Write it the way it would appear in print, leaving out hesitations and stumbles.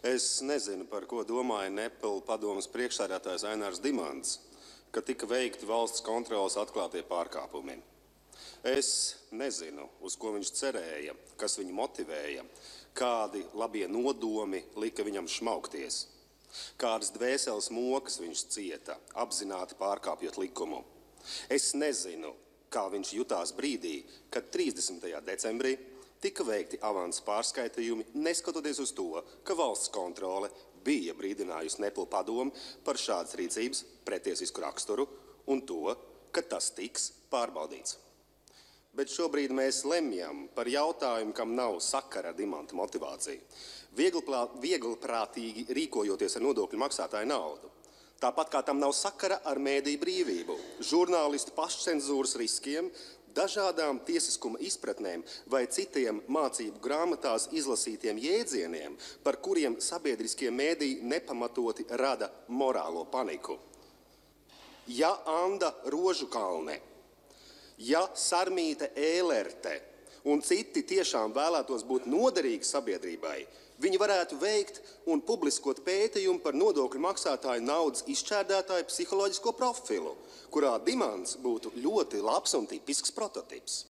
Es nezinu, par ko domāja Nepal padomes priekšsēdētājs Ainārs Dimants, ka tika veikti valsts kontroles atklātie pārkāpumi. Es nezinu, uz ko viņš cerēja, kas viņu motivēja, kādi labie nodomi lika viņam šmaukties, kādas dvēseles mokas viņš cieta, apzināti pārkāpjot likumu. Es nezinu, kā viņš jutās brīdī, kad 30. decembrī tika veikti avansa pārskaitījumi, neskatoties uz to, ka valsts kontrole bija brīdinājusi Nepal padomu par šādas rīcības pretiesisku raksturu un to, ka tas tiks pārbaudīts. Bet šobrīd mēs lemjam par jautājumu, kam nav sakara ar Dimanta motivāciju, vieglprātīgi rīkojoties ar nodokļu maksātāju naudu. Tāpat kā tam nav sakara ar mēdīju brīvību, žurnālistu pašcenzūras riskiem, dažādām tiesiskuma izpratnēm vai citiem mācību grāmatās izlasītiem jēdzieniem, par kuriem sabiedriskie mēdīji nepamatoti rada morālo paniku. Ja Anda Rožukalne, ja Sarmīte Ēlerte un citi tiešām vēlētos būt noderīgi sabiedrībai, viņi varētu veikt un publiskot pētījumu par nodokļu maksātāju naudas izšķērdētāju psiholoģisko profilu, kurā Dimants būtu ļoti labs un tipisks prototips.